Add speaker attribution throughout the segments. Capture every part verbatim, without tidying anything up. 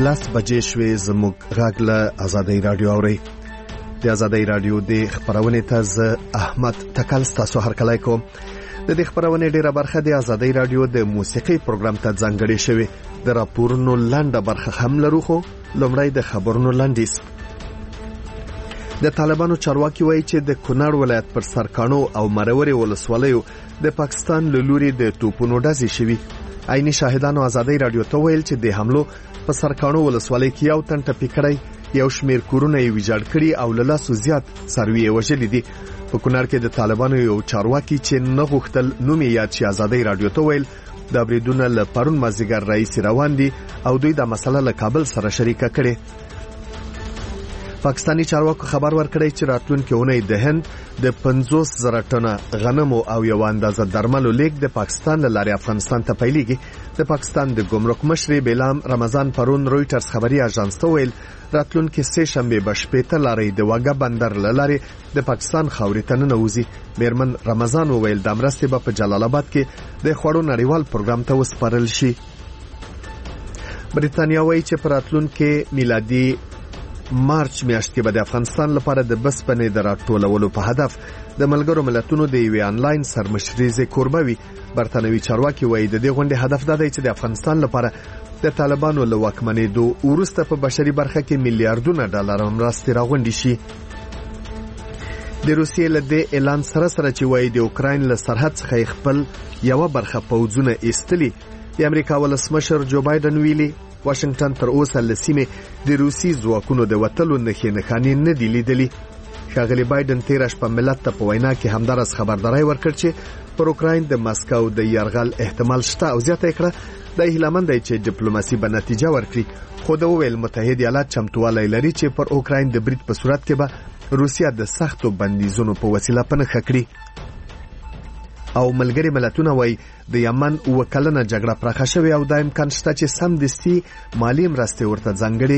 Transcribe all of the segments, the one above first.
Speaker 1: لس بجې شوې. زموږ غږ له آزادۍ راډیو اورئ. د آزادۍ راډیو د خپرونې ته زه احمد تکل ستاسو هرکلی کوم. د دې خپرونې ډیره برخه د آزادۍ راډیو د موسیقي پروګرام ته ځانګړې شوې. د راپورونو لنډه برخه هم لرو، خو لومړی د خبرونو لنډیز. د طالبانو چارواکي وایي چې د کونړ ولایت پر سرکاڼو او مرورې ولسوالیو د پاکستان له لوري د توپونو ډزې شوي. عیني شاهدانو آزادۍ راډیو ته ویل چې د حملو په سرکاڼو ولسوالۍ کې یو تن ټپي کړی، یو شمیر کورونه یې ویجاړ کړي او له لاسو زیات څاروي یې وژلي دي. په کونړ کې د طالبانو یو چارواکي چې نه غوښتل نوم یې یاد شي آزادۍ راډیو ته ویل دا بریدونه له پرون مازدیګر راهیسې روان دي او دوی دا مسله له کابل سره شریکه کړې. پاکستاني چارواکو خبر ورکړی چې راتلونکي اونۍ د هند د پنځوس زره ټنه غنمو او یو اندازه درملو لیږد د پاکستان له لارې افغانستان ته پیلېږي. د پاکستان د ګمرک مشر بیلام رمضان پرون رویټرز خبري اژانس ته ویل راتلونکي سه شنبه به شپېته لارې د واګه بندر له لارې د پاکستان خاورې ته ننوځي. میرمن رمضان وویل د مرستې به په جلال آباد کې د خوړو نړیوال پروګرام ته وسپارل شي. بریتانیا وایي چې په راتلونکي میلادي مارچ میاشت کې به د افغانستان لپاره د بسپنې د راټولولو په هدف د ملګرو ملتونو د یوې آنلاین سرمشریزې کوربه وي. برتانوي چارواکي وایي د دې غونډې هدف دا دی چې د افغانستان لپاره د طالبانو له واکمنېدو وروسته په بشري برخه کې میلیارډونه ډالر مرستې راغونډې شي. د روسیې له دې اعلان سره سره چې وایي د اوکراین له سرحد څخه خپل یوه برخه پوځونه ایستلي، د امریکا ولسمشر جو بایدن ویلي واشنگټن تر اوسه له سیمې د روسي ځواکونو د وتلو نښې نښانې نه دي لیدلي. ښاغلي بایدن تېره شپه ملت ته په وینا کې همداراز خبرداری ورکړ چې پر اوکراین د ماسکو د یرغل احتمال شته او زیاته کړه د هیلهمند دی چې ډیپلوماسي به نتیجه ورکړي. خو د ویل متحد ایالات چمتووالی لري چې پر اوکراین د برید په صورت کې به روسیا د سختو بندیزونو په وسیله پنهخه کړي. او ملګری ملتونه وایي د یمن اوه کلنه جګړه پراخه شوې او دا امکان شته چې سمدستي مالي مرستې ورته ځانګړې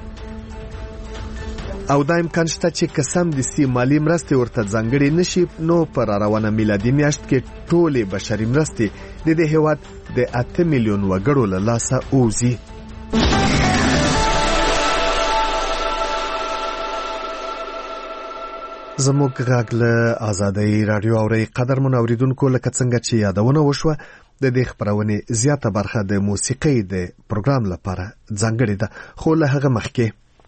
Speaker 1: او دا امکان شته چې که سمدستي مالي مرستې ورته ځانګړې نشي نو پر روانه میلادي میاشت کې ټولې بشري مرستې د دې هېواد د اته میلیون وګړو له لاسه ووځي. زموږ غږ له آزادۍ راډیو اورئ. قدرمن اوریدونکو، لکه څنګه چې یادونه وشوه د دې خپرونې زیاته برخه د موسیقۍ د پروګرام لپاره ځانګړې ده، خو له هغه مخکې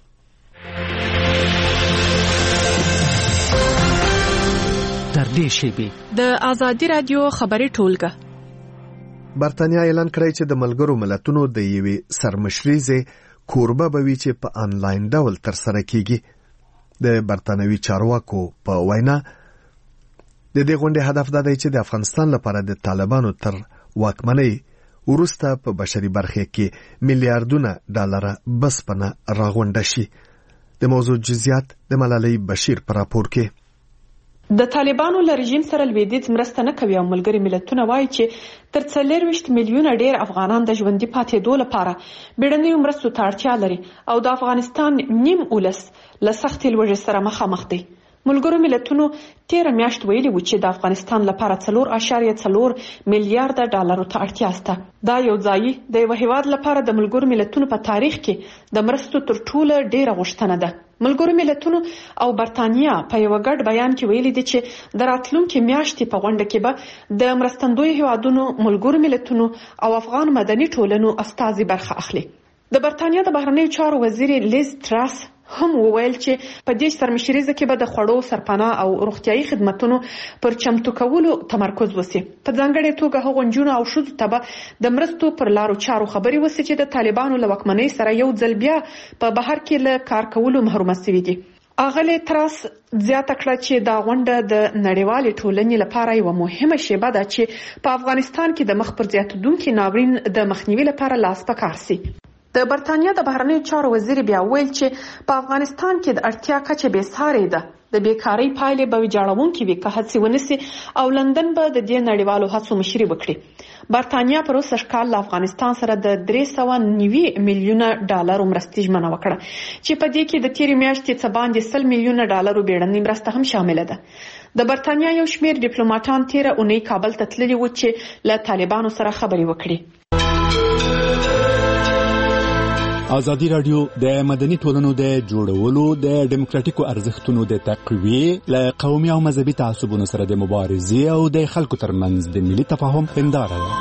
Speaker 2: تر دې شیبې
Speaker 3: د آزادۍ راډیو خبري ټولګه.
Speaker 1: برتانیا اعلان کړی چې د ملګرو ملتونو د یوې سرمشریزې کوربه به وي چې په آنلاین ډول ترسره کیږي. د برتانوي چارواکو په وینا د دې غونډې هدف دا دی چې د افغانستان لپاره د طالبانو تر واکمنۍ وروسته په بشري برخه کې میلیارډونه ډالر بسپنه راغونډه شي. د موضوع جزئیات د ملالۍ بشیر پر راپور کې.
Speaker 3: د طالبانو له رژیم سره لویدیځ مرسته نه کوي او ملګري ملتونه وایي چې تر څلوېښت میلیونه ډیر افغانان د ژوندي پاتېدو لپاره بیړنیو مرستو ته اړتیا لري او د افغانستان نیم ولس له سختې لوږې سره مخامخ دی. ملګرو ملتونو تیره میاشت ویلي و چې د افغانستان لپاره څلور اعشاریه څلور میلیارډ ډالرو ته اړتیا شته. دا یو ځایي د یو هیواد لپاره د ملګرو ملتونو په تاریخ کې د مرستو تر ټولو ډیره غوښتنه ده. ملګرو ملتونو او برتانیا په یو ګډ بیان کې ویلي دي چې د راتلونکي میاشتې په غونډه کې به د مرستندوی هیوادونو، ملګرو ملتونو او افغان مدني ټولنو استازي برخه اخلي. د برتانیا د بهرنیو چارو وزیر لیز تراس هم وویل چې په دې سرمشریزه کې به د خوړو، سرپناه او روغتیايي خدماتو پر چمتو کولو تمرکز وشي. په ځانګړې توګه هغو نجونو او ښځو ته به د مرستو پر لارو چارو خبرې وشي چې د طالبانو له واکمنۍ سره یو ځل بیا په بهر کې له کار کولو محروم شوي دي. اغلی تراس زیاته کړه چې دا غونډه د نړیوالې ټولنې لپاره یوه مهمه شیبه ده چې په افغانستان کې د مخ پر زیاتېدونکي ناورین د مخنیوي لپاره لاس په کار شي. د برتانیا د بهرنیو چارو وزیر بیا ویل چې په افغانستان کې د اړتیا کچه بې سارې ده. د بیکارۍ پایلې به ویجاړونکې وي که هڅې ونشي او لندن به د دې نړیوالو هڅو مشري وکړي. برتانیا پر اوسه کال له افغانستان سره د درې سوه نوي میلیونه ډالرو مرستې ژمنه وکړه چې په دې کې د تېرې میاشتې څه باندې سل میلیونه ډالرو بیړنۍ مرسته هم شامله ده. د برتانیا یو شمیر ډیپلوماټان تېره اونۍ کابل ته تللي وو چې له طالبانو سره خبرې وکړي.
Speaker 4: ازادي رادیو د مدني ټولنو د جوړولو د ډیموکراتیکو ارزښتونو د تقویې له قومي او مذهبي تعصبونو سره د مبارزې او د خلکو ترمنځ د ملي تفاهم هنداره ده.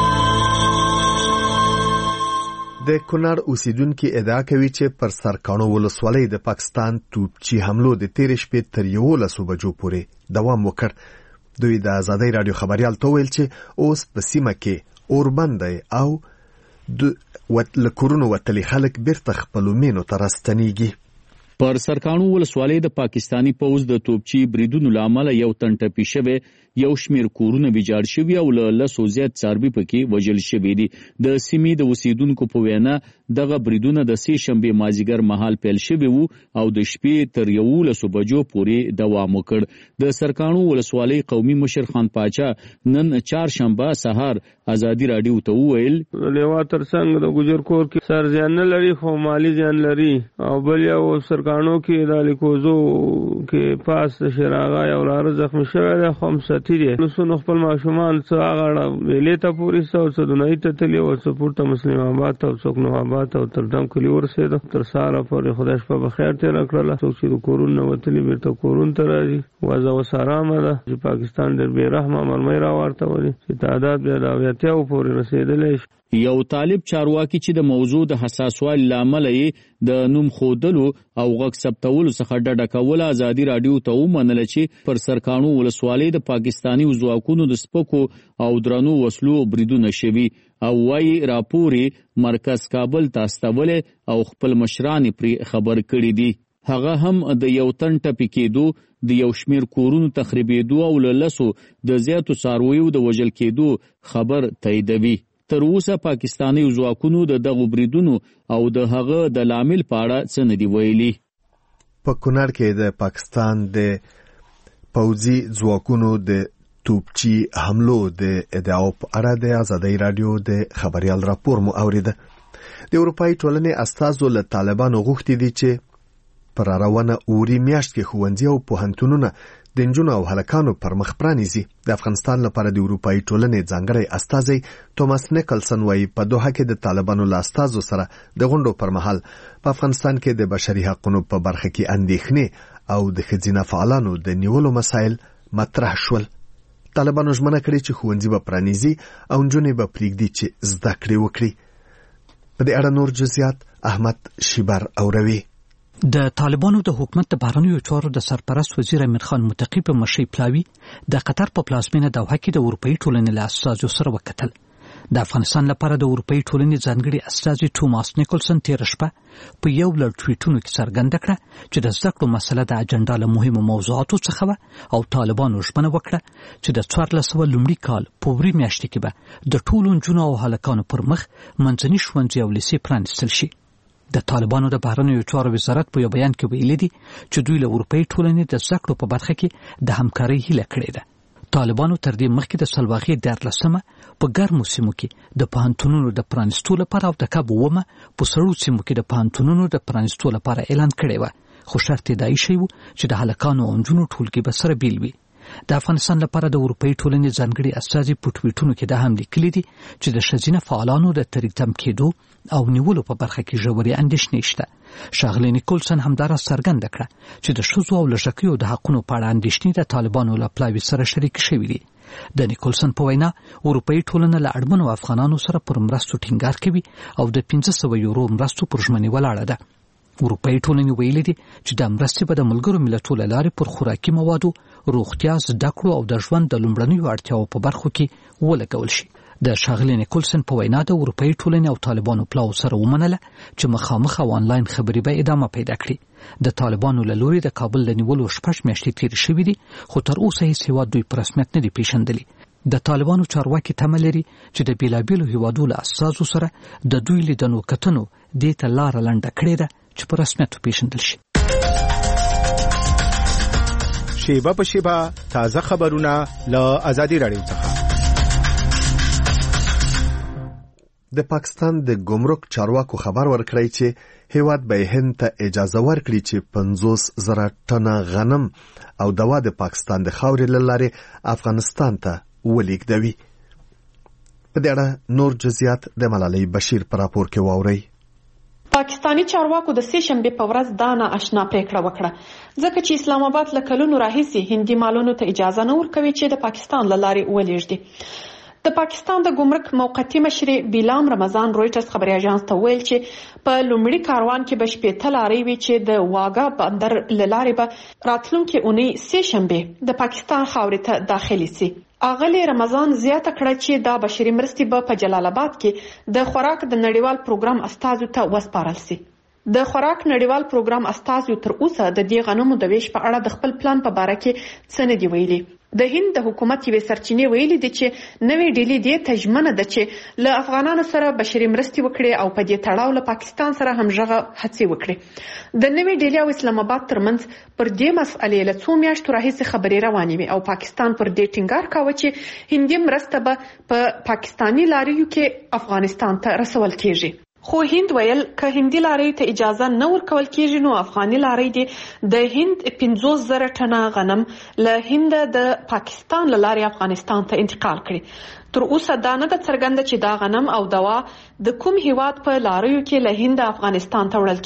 Speaker 1: د کونړ اوسیدونکو ادعا کوي چې پر سرکانو ولسوالۍ د پاکستان توپچی حملو د تیر شپې تر یولسو بجو پورې دوام وکړ. دوی د ازادي رادیو خبريال ته ویل چې اوس په سیمه کې اوربند او د لکورونو وتلی خلک بیرته خپلو مینو ته راستنیږي.
Speaker 5: پر سرکانو ولسوالۍ د پاکستانی پوځ د توپچی بریدونو لامل یو تن ټپي شوی، یو شمیر کورونه ویجاړ شوي او له لسو زیات څاروي پکې وژل شوي دي. د سیمې د اوسیدونکو په وینا دغه بریدونه د سې شنبې مازیګر مهال پیل شوي وو او د شپې تر یولسو بجو پورې دوام وکړ. د سرکانو ولسوالۍ قومي مشر خان پاچا نن چهارشنبه سهار ازادي رادیو ته وویل
Speaker 6: لیوا ترڅنګ د ګجر کور کې سر زیان نه لري خو مالی زیان لري او بل یو سرکانو کې د لیکوزو کې پاس شراغا یو لار زخمی شوی دی خو مستی دی. نو څو خپل ماشومان څه هغه ویلې ته پوری څو څه دنۍ ته تلی او سپورت مسلم آباد او څوک نو آباد او تر دم کلی ورسېد تر ساره پورې خدای شپه بخیر تیر کړل. څوک چې کورون نو وتلی بیرته کورون ته راځي وازه وسارامه ده چې پاکستان در بے رحمه مرمۍ را ورته ولي چې تعداد بیا د ته پورې رسیدلی.
Speaker 5: یو طالب چارواکي چې د موضوع د حساسوالي لامل یې د نوم خودلو او غږ ثبتولو څخه ډډه کول ازادي رادیو ته ومنل چې پر سرکانو ولسوالۍ د پاکستانی ځواکونو د سپکو او درنو وسلو بریدونه شوي او وايي راپوري مرکز کابل ته استول او خپل مشران پرې خبر کړي دي. هغه هم د یو تن ټپي کېدو، د یو شمیر کورونو تخریبېدو او له لسو د زیاتو څارویو د وژل کېدو خبر تاییدوي. تر اوسه پاکستانی ځواکونو د دغو بریدونو او د هغه د لامل په اړه څه نه دي ویلي.
Speaker 1: په کونړ کې د پاکستان د پوځي ځواکونو د توپچی حملو د ادعاو په اړه د ازادي رادیو د خبريال راپور مو اوریده. د اروپאי ټولنې استازو له طالبانو غوښتي دي چې پر روانه اوري میاشت کې ښوونځي او پوهنتونونه د نجونو او هلکانو پر مخ پرانیزي. د افغانستان لپاره د اروپאי ټولنې ځانګړی استازی توماس نیکلسن وايي په دوحه کې د طالبانو له استازو سره د غونډو پر مهال په افغانستان کې د بشري حقوقو په برخه کې اندېښنې او د ښځینه فعالانو د نیولو مسایل مطرح شول. طالبانو ژمنه کړې چې ښوونځي به پرانیزي او نجونې به پرېږدي چې زده کړې وکړي. په دې اړه نور جزئیات احمد شیبر اوروي.
Speaker 2: د طالبانو د حکومت د بهرنیو چارو د سرپرست وزیر امیر خان متقی په مشرۍ پلاوی د قطر په پلازمینه دوحه کې د اروپאי ټولنې له استازو سره وکتل. د افغانستان لپاره د اروپאי ټولنې ځانګړي استازي توماس نیکلسن تیر شپه په یو لړ ټویټونو کې څرګنده کړه چې د زده کړو مسله د اجنډا له مهمو موضوعاتو څخه وه او طالبانو ژمنه وکړه چې د څوارلس سوه لومړي کال په وری میاشتې کې به د ټولو نجونو او هلکانو پر مخ منځني ښوونځي او لیسې پرانیستل شي. د طالبانو د بهرنیو چارو وزارت په یو بیان کې ویلي دي چې دوی له اروپאי ټولنې د زده کړو په برخه کې د همکارۍ هیله کړې ده. طالبانو تر دې مخکې د سلواغې دیارلسمه په ګرمو سیمو کې د پوهنتونونو د پرانیستو لپاره او د کب اومه په سړو سیمو کې د پوهنتونونو د پرانیستو لپاره اعلان کړی و، خو شرط یې دا ایښی و چې د هلکانو او نجونو ټولګي به سره بیل وي. د افغانستان لپاره د اروپאי ټولنې ځانګړي استازي په ټویټونو کې دا هم لیکلي دي چې د ښځینه فعالانو د تریتم کېدو او نیولو په برخه کې ژورې اندېښنې شته. ښاغلی نیکلسن همداراز څرګنده کړه چې د ښځو او لږکیو د حقونو په اړه اندېښنې د طالبانو له پلاوي سره شریکې شوي دي. د نیکلسن په وینا اروپאי ټولنه له اړمنو افغانانو سره پر مرستو ټینګار کوي او د پنځه سوه یورو مرستو پر ژمنې ولاړه ده. اروپאי ټولنې ویلي دي چې د مرستې به د ملګرو ملتونو له لارې پر خوراکي موادو، روغتیا، زده کړو او د ژوند د لومړنیو اړتیاوو په برخو کې ولګول شي. د ښاغلي نیکلسن په وینا د اروپאי ټولنې او طالبانو پلاو سره ومنله چې مخامخ او آنلاین خبرې به ادامه پیدا کړي. د طالبانو له لوري د کابل د نیولو شپږ میاشتې تېرې شوې دي، خو تر اوسه هیڅ هېواد دوی په رسمیت نه دي پیژندلي. د طالبانو چارواکي تمه لري چې د بیلابیلو هېوادو له استازو سره د دوی لیدنو کتنو دې ته لاره لنډه کړې ده چې په رسمیت وپیژندل شي.
Speaker 4: شیبه په شیبه تازه خبرونه له ازادي رادیو څخه.
Speaker 1: د پاکستان د ګمرک چارواکو خبر ورکړی چې هیواد به هند ته اجازه ورکړي چې پنځوس زره ټنه غنم او دوا د پاکستان د خاورې له لارې افغانستان ته ولېږدوي. په دې اړه نور جزئیات د ملالۍ بشیر په راپور کې واورئ.
Speaker 3: پاکستانی چارواکو د سې شنبې په ورځ دا نااشنا پریکړه وکړه ځکه چې اسلام آباد له کلونو راهیسې هندي مالونو ته اجازه نه ورکوي چې د پاکستان له لارې ولېږدي. د پاکستان د ګمرک موقتی مشرې بیلام رمضان رويټرز خبري اژانس ته ویل چې په لومړي کاروان کې به شپېته لارې وي چې د واګا بندر له لارې به راتلونکي اونۍ سې شنبې د پاکستان خاورې ته داخلي سي. اغلی رمضان زیاته کړه چې دا بشري مرستې به په جلال آباد کې د خوراک د نړیوال پروګرام استازو ته وسپارل سي. د خوراک نړیوال پروګرام استازو تر اوسه د دې غنمو د ویش په اړه د خپل پلان په باره کې څه نه دی ویلي. د هند د حکومت یوې سرچینې ویلي دي چې نوې ډیلي دې ته ژمنه ده چې له افغانانو سره بشري مرستې وکړي او په دې تړاو له پاکستان سره همغږه هڅې وکړي. د نوې ډیلي او اسلام آباد ترمنځ پر دې مسئلې له څو میاشتو راهیسې خبرې روانې وي او پاکستان پر دې ټینګار کاوه چې هندي مرسته به په پاکستانی لاریو کې افغانستان ته رسول کیږي. خو هند ویل که هندي لارۍ ته اجازه نه ورکول کیږي نو افغاني لارۍ دي د هند پنځوس زره ټنه غنم له هند د پاکستان له لارې افغانستان ته انتقال کړي. تر اوسه دا نه ده څرګنده چې دا غنم او دوا د کوم هیواد په لاریو کې له هند افغانستان ته وړل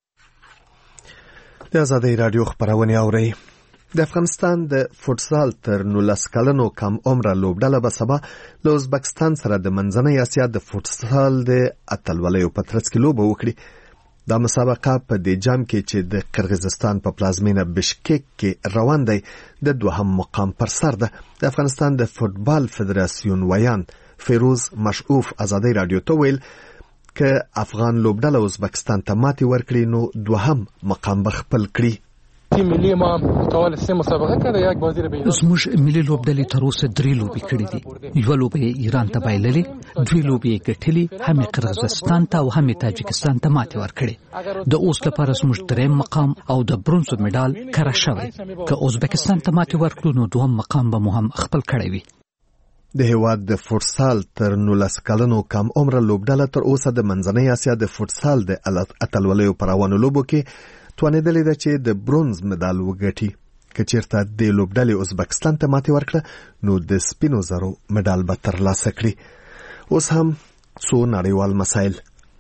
Speaker 3: کیږي.
Speaker 1: د آزادۍ رادیو خبرونه اورئ. د افغانستان د فوټسال تر نولس کلنو کم عمره لوبډله به سبا له ازبکستان سره د منځنۍ اسیا د فوټسال د اتلولیو په ترڅ کې لوبه وکړي. دا مسابقه په دې جام کې چې د قرغیزستان په پلازمینه بشکک کې روان دی د دوهم مقام پر سر ده. د افغانستان د فوټبال فدراسیون ویان فیروز مشعوف آزادۍ رادیو ته ویل که افغان لوبډله ازبکستان ته ماتې ورکړي نو دوهم مقام به خپل کړي.
Speaker 7: تیم ملی ما متوالی سه مسابقه کرده یک بازی رو به ایران
Speaker 2: زموږ ملي لوبډلې تر اوسه درې لوبې کړې دي. یوه لوبه یې ایران ته بایللې، دوی لوبې یې ګټلې، هم یې قرغیزستان ته او هم یې تاجکستان ته ماتې ورکړې. د اوس لپاره زموږ درېیم مقام او د برونزو مډال کره شوی. که ازبکستان ته ماتې ورکړو نو دوهم مقام به مو هم خپل کړی وي.
Speaker 1: د هیواد د فوټسال تر نولس کلنو کم عمره لوبډله تر اوسه د منځنۍ اسیا د فوټسال د اتلولیو په روانو لوبو کې توانېدلې ده چې د برونز مډال وګټي. که چېرته د لوبډلې ازبکستان ته ماتې ورکړه نو د سپینو زرو مډال به ترلاسه کړي. اوس هم څو نړیوال مسایل.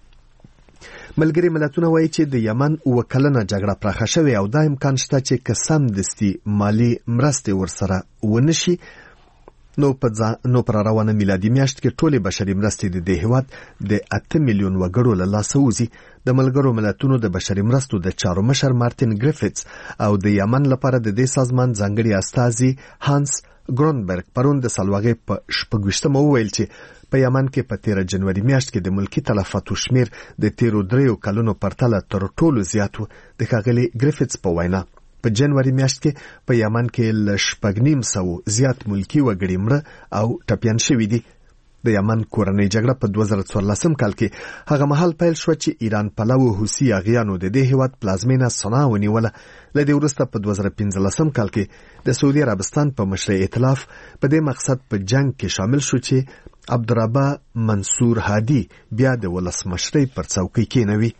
Speaker 1: ملګري ملتونه وایي چې د یمن اووه کلنه جګړه پراخه شوې او دا امکان شته چې که سمدستي مالي مرستې ورسره ونه شي نو په نو پر روانه میلادي میاشت کې ټولې بشري مرستې د دې هیواد د اته میلیون وګړو له لاسه وځي. د ملګرو ملتونو د بشري مرستو د چارو مشر مارتین ګریفټس او د یمن لپاره د دې سازمان ځانګړي استازي هانس ګرونبرګ پرون د سلواغې په شپږویشتمه وویل چې په یمن کې په تیره جنوري میاشت کې د ملکی تلفاتو شمیر د تیرو دریو کلونو پرتله تر ټولو زیات و. د ښاغلي ګریفټس په وینا په جنوري میاشت کې په یمن کې له شپږ نیم سوو زیات ملکی وګړي مړه او ټپیان شوي دي. د یمن کورنۍ جګړه په دوه زره څوارلسم کال کې هغه مهال پیل شوه چې ایران پلوو حوثي اغیانو د دې هیواد پلازمینه صنعا ونیوله. له دې وروسته په دوه زره پنځلسم کال کې د سعودي عربستان په مشرۍ ائتلاف په دې مقصد په جنگ کې شامل شو چې عبدالربه منصور هادي بیا د ولسمشرۍ پر څوکۍ کېنوي.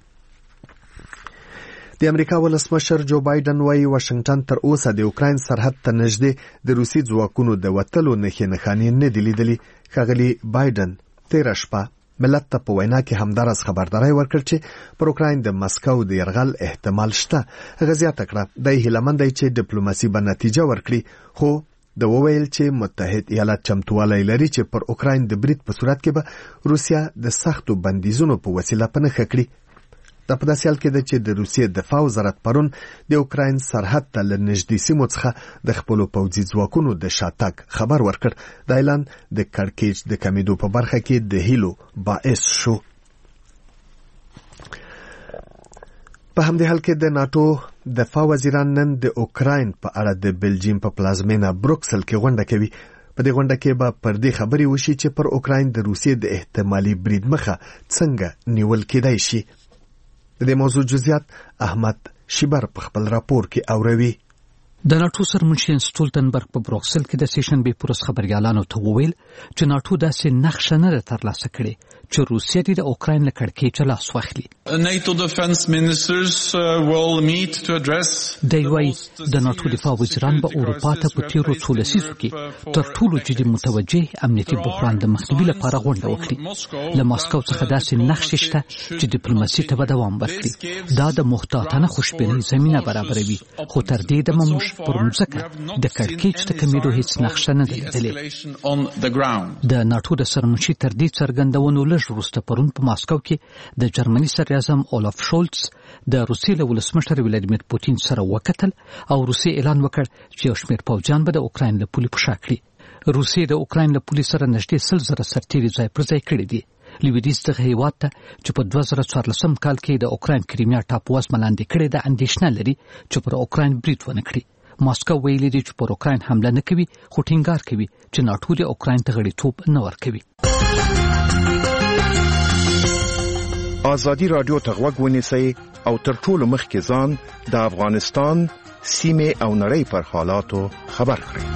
Speaker 1: د امریکا ولسمشر جو بایدن وايي واشنگټن تر اوسه د اوکراین سرحد ته نږدې د روسي ځواکونو د وتلو نښې نښانې نه دي لیدلي. ښاغلي بایدن تېره شپه ملت ته په وینا کې همداراز خبرداری ورکړ چې پر اوکراین د مسکو د یرغل احتمال شته. هغه زیاته کړه دی هیلهمند دی چې ډیپلوماسي به نتیجه ورکړي، خو د وویل چې متحد ایالات چمتوالی لري چې پر اوکراین د برید په صورت کې به روسیا د سختو بندیزونو په وسیله په نښه کړي. دا په داسې حال کې ده چې د روسیې دفاع وزارت پرون د اوکراین سرحد ته له نږدې سیمو څخه د خپلو پوځي ځواکونو د شاتګ خبر ورکړ. دا اعلان د کړکېچ د کمیدو په برخه کې د هیلو باعث شو. په همدې حال کې د ناټو دفاع وزیران نن د اوکراین په اړه د بلجیم په پلازمینه بروکسل کې غونډه کوي. په دې غونډه کې به پر دې خبرې وشي چې پر اوکراین د روسیې د احتمالي برید مخه څنګه نیول کېدای شي. د دې موضوع جزئیات احمد شیبر په خپل راپور کې اوروي.
Speaker 2: د ناټو سرمنشي سټولتنبرګ په بروکسل کې د سیشن به پرس خبريالانو ته وویل چې ناټو داسې نقشه نه ترلاسه کړي چې روسیه د اوکراین له کړکېچه لاس واخلي.
Speaker 8: NATO defense ministers uh, will meet to address
Speaker 2: د یوای د ناتو دفاع وزیران به اروپا ته په تیرو څو لسیزو کې تر ټولو جدي متوجه امنیتي بحران د مخنیوي لپاره غونډه وکړي. له ماسکو څخه داسې نقشې شته چې ډیپلوماسي ته به دوام ورکړي. دا د محتاطانه خوشبینۍ زمینه برابروي، خو تر دې دمه موږ پر مځکه د کړکېچ د کمیدو هیڅ نقشه نه ده لیدلې. د ناتو د سرمنشي تر دې څرګندونو لږ وروسته پرون په ماسکو کې د جرمني صدر اعظم اولاف شولټس د روسیې له ولسمشر ولادیمیر پوتین سره وکتل او روسیې اعلان وکړ چې یو شمېر پوځیان به د اوکراین له پولې په شا کړي. روسیې د اوکراین له پولې سره نږدې سل زره سرتیري ځای پر ځای کړي دي. لویدیځ دغه هیواد ته چې په دوه زره څوارلسم کال کې د اوکراین کریمیا ټاپو وسمه لاندې کړې ده اندېښنه لري چې پر اوکراین برید ونه کړي. ماسکو ویلي دي چې پر اوکراین حمله نه کوي، خو ټینګار کوي چې ناټو د اوکراین ته غړیتوب نه ورکوي.
Speaker 9: آزادی رادیو ته غوږ ونیسئ او تر ټولو مخکې ځان د افغانستان سیمې او نړۍ پر حالاتو خبر کړئ.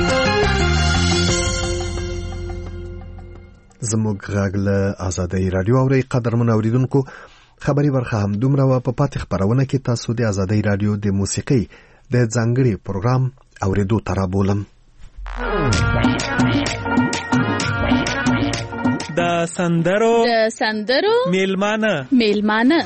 Speaker 1: زموږ غږ له آزادی رادیو اورئ. قدرمن اوریدونکو، خبري برخه هم دومره و. په پاتې خبرونه کې تاسو د آزادی رادیو د موسیقي د ځانګړي پروګرام اوریدو ته رابولم.
Speaker 10: د سندرو د سندرو میلمانه میلمانه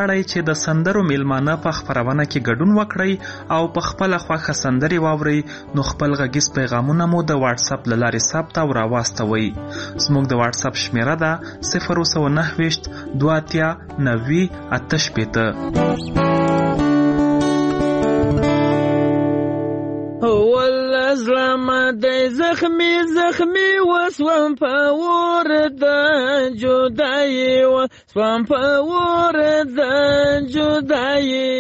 Speaker 11: غواړئ چې د سندرو میلمانه په خپرونه کې ګډون وکړئ او په خپله خوښه سندرې واورئ نو خپل غږیز پیغامونه مو د واتساپ له لارې ثبت او راواستوئ. زموږ د واتساپ شمیره ده صفر سوه نهه ویشت دوه اتیا نوي اته شپېته.
Speaker 6: والله زلمه دی زخمی زخمی وسوم په ور د جدایي وسوم په ور د جدایي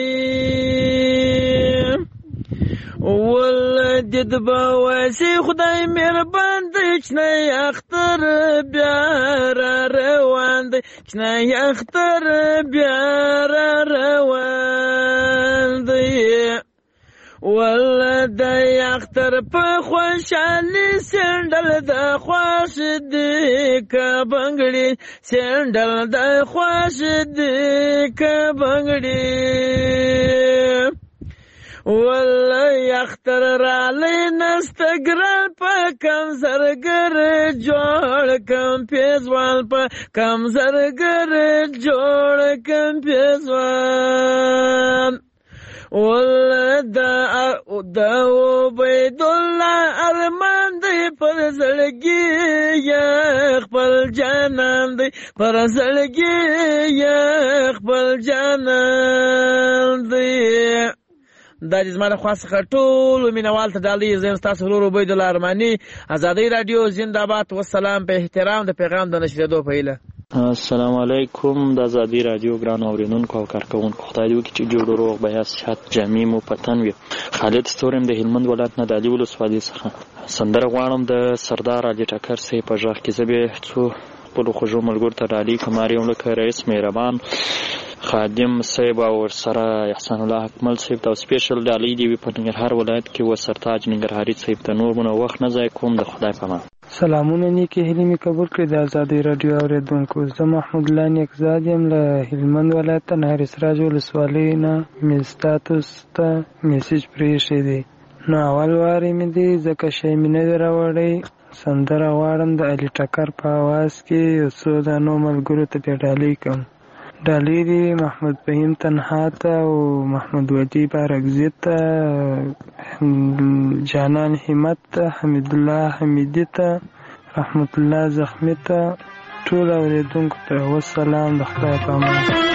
Speaker 6: والله دید باوسی خدای مهربان دی چنه اختر بیا را روان دی چنه اختر بیا را روان دی والله د اختر په خوشحالي سندل د خوش دی که بنګړي سندل د خوش دی که بنګړي والله اختر رالی نستګرل په کم زرګر جوړ کم پیزوال په کم زرګر جوړ کم پیزوال والله دا دا عبید الله ارمان دی پر زړګي یا خپل جانان دی پر زړګي یا خپل جانان دی. دا د زما د خوا څخه ټولو مینوال ته ډالۍ زه یم ستاسو ورور عبید الله ارماني. ازادۍ راډیو زنده‌باد والسلام. په احترام د پیغام د نشریدو په هیله.
Speaker 12: السلام علیکم. د ازادۍ راډیو ګران اورینونکو او کارکوونکو خدای دې وکړي چې جوړ روغ به یاست صحت جامع مو په تن وي. خالد ستورم د هلمند ولایت نه د علي ولسوالۍ څخه سندره غواړم د سردار علي ټکر صاحب په غږ کې. زه به څو خپلو خوږو ملګرو ته ډالۍ کوم یم لکه رئیس مهربان خادم صاحب او ورسره احسان الله اکمل صاحب ته سپیشل ډالۍ دی په ننګرهار ولایت کې وسرتاج ننګرهاري صاحب ته. نور مو وخت نه ضایع کوم. د خدای په امان.
Speaker 13: سلامونه نیکې هیلې مې قبول کړې د ازادۍ راډیو اورېدونکو. زه محمود الله نیکزاد یم له هلمند ولایت نهر سراج ولسوالۍ نه مې ستاسو ته میسج پرېښی دی. نو اول وارې مې دی ځکه شی مې نه دی راوړی. سندره غواړم د علي ټکر په اواز کې یو څو دانو ملګرو ته پې ډالۍ کوم. ډالۍ دی محمود فهیم تنها ته او محمود وجی بارکزي ته، جانان همت ته، حمید الله حمیدي ته، رحمت الله زخمی ته، ټول اوریدونکو ته والسلام. د خدای په امان.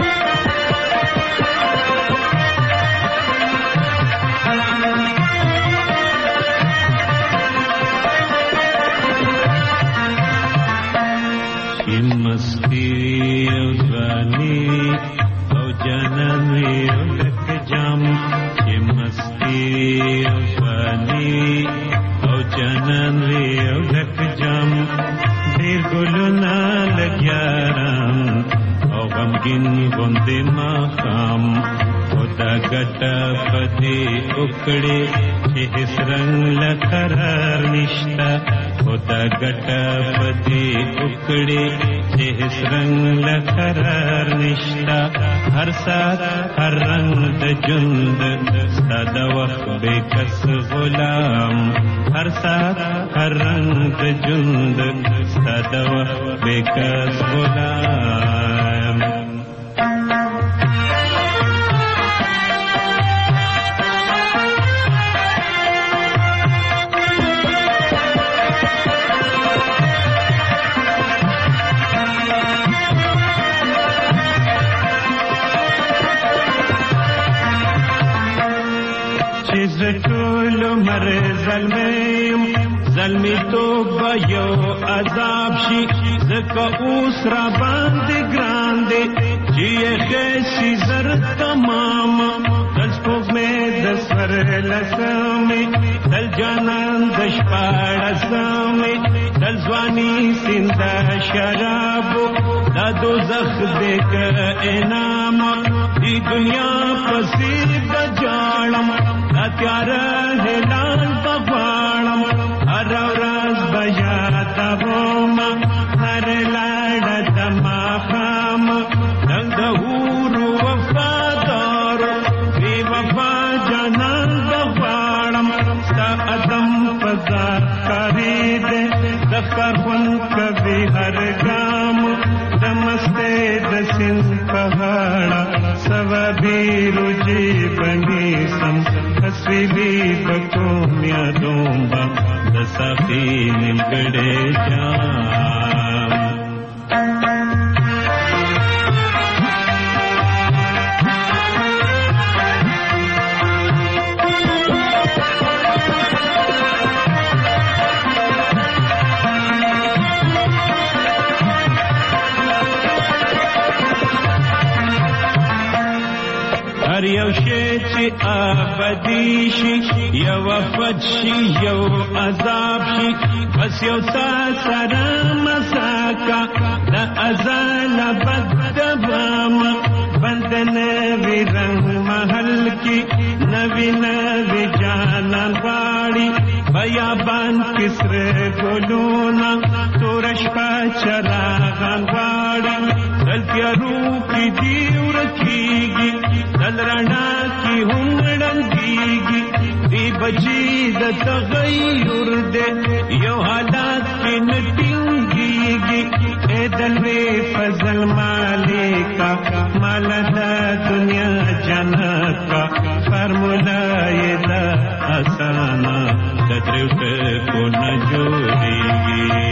Speaker 14: उकड़े इस रंग लखरार निष्ठा होता गटा पति उकड़े इस रंग लखरार निष्ठा हर साथ हर रंग द जुंद सदा वक्त बेकस गुलाम हर साथ हर रंग द जुंद सदा वक्त बेकस गुलाम. ظلمیم ظلمی تو بیو عذاب شی زکا اوس را باندې ګران دی چې خېشي زر تمام دل سپوږ مې د سر لسمې دل جانان د شپاړسمې دل ځواني سیند شراب دا دوزخ دې که انعام دی دنیا پسې بجاړم دا تیاره هلال بغواړم هر ورځ به یادوم هر لاړه د ماښام دنګ د حورو وفادارو بې وفا جانان بغواړم ستا عدم په ذات ښکاري دی د ښکار خوند کوي هر ګام د مستۍ د سیند په غاړه چې ابدي شي یو وفد شي یو عذاب شي بس یو تا سره مساکا د ازال بد باما بندن وی رنگ محل کی نوی نوی جانان واڑی بیابان کسر گلونا تورش پا چراغان واڑی دل پیارو کی دیو رکھیگی دل رنا کی ہنگڑنگیگی دی بچی دا تغیر دے یو حالات کی نٹنگیگی اے دل وی فضل مالکا مالدا دنیا جنت کا فارمولا یہ دا آسانا تدریف کو نہ جوڑیگی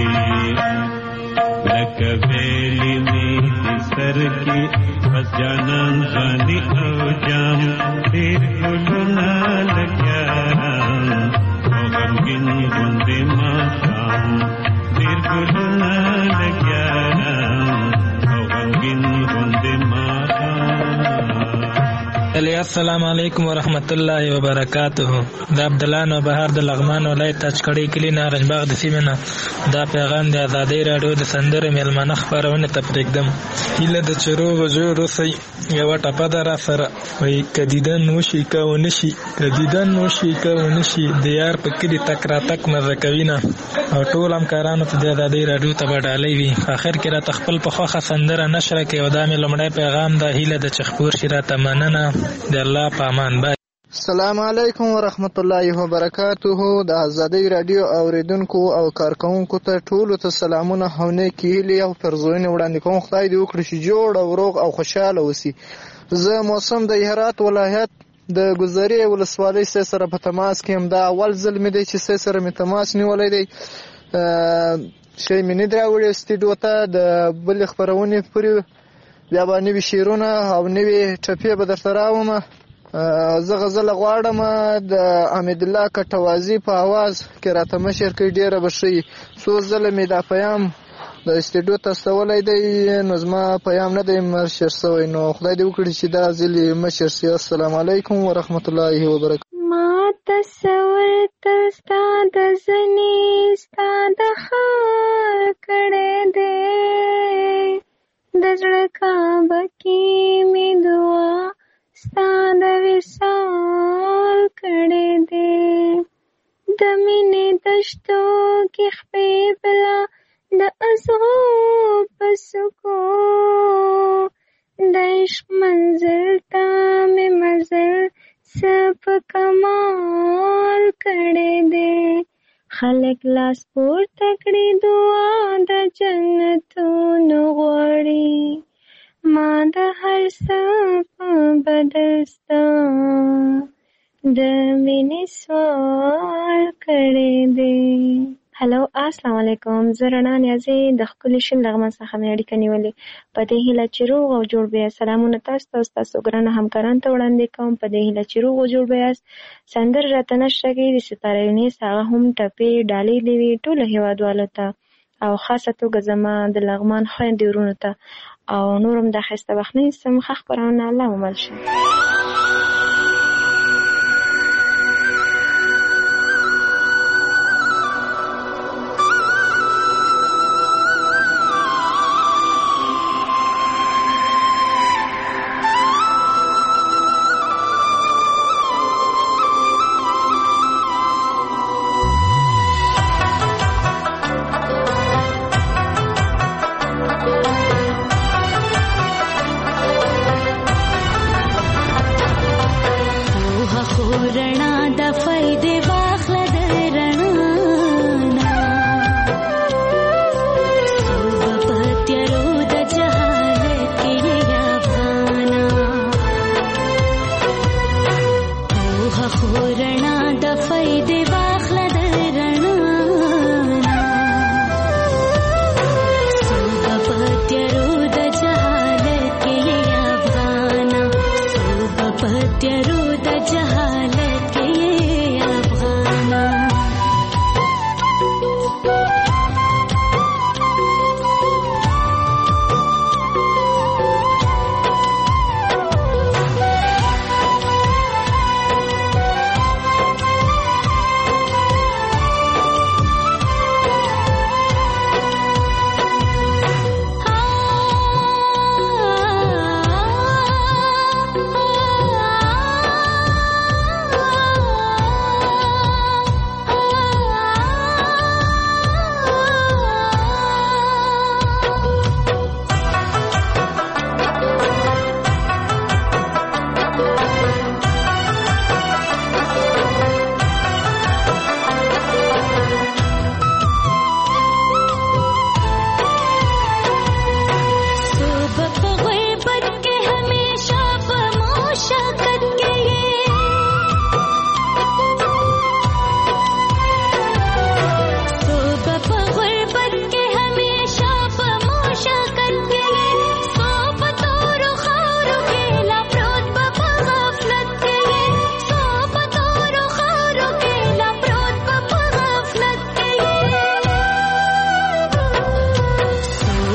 Speaker 14: لکویلی میں سر کی بس جانان غانی او جام دیر کلنا لگیاران او غمگن گندے ماتام دیر کلنا لگیاران او غمگن گندے ماتام.
Speaker 15: السلام علیکم ورحمت الله وبرکاته. د عبد الله نو بهر د لغمان ولایت تچکړی کلی نارنج باغ د سیمه دا پیغام د آزادۍ رادیو د سندره میلمانه خبرونه تپریکدم هله د چروغ جوړ وسی یو ټپه در سره وای کدیدن وشي کا ونشي کدیدن وشي کا ونشي د یار په کلی تک را تک مزه کوینا او ټول همکارانو ته د آزادۍ رادیو ته وډالې وی اخر کې را تخپل په خوخه سندره نشره کې او د میلمړی پیغام د هله د چخپور شیرا تمننه د الله پامان بای.
Speaker 16: السلام علیکم ورحمت الله وبرکاته. د آزادۍ رادیو اوریدونکو او کارکونکو ته ټولو ته سلامونه او نیکی هیلې او پرزوینې وړاندې کوم. خدای دې وکړي چې جوړ او روغ او خوشاله اوسي. زه موسم د هرات ولایت د ګذرې ولسوالۍ سره په تماس کې یم. دا اول ځل مې دی چې سره مې تماس نیولی دی. شی مې نه دی راوړی سټیډیو ته د بلې خپرونې پورې بیا به نوي شعرونه او نوي ټپې به درته راوړم. زه غزل غواړم د حمیدالله کټوازي په اواز کې راته مشر کړي. ډېره به ښه وي. څو ځله مې دا پیام د سټیډیو ته استولی دی نو زما پیام نه دی مشر شوی. نو خدای دې وکړي چې دا ځل یې مشر شي. السلام علیکم ورحمت الله وبرکاته.
Speaker 17: ما تصور تل ستا د زنې ستا د ښار کړی دی د زړه کعبه کې مې دعا ستا د وصال کړی دی د مینې دشتو کې خپې بلا د ازغو په سکو د عشق منزل ته مې مزل څه په کمال کړی دی خلک لاس پورته کړي دعا د جنتونو غواړي ما د هر څه په بدل ستا د مینې سوال کړی دی. هلو السلام علیکم. زه رڼا نیازۍ د ښکلي شین لغمان څخه مې اړیکه نیولې په دې هیله چې روغ او جوړ به یاست. سلامونه تاسو ته ستاسو ګرانو همکارانو ته وړاندې کوم په دې هیله چې روغ او جوړ به یاست. سندر راته نشره کړي د ستاره یونیس هغه هم ټپې ډالۍ دې وي ټولو هیوادوالو ته او خاصه توګه زما د لغمان خویندې ورونو ته او نورم د ښایسته وخت نه ایستم. ښه خپرونه الله ممل شي.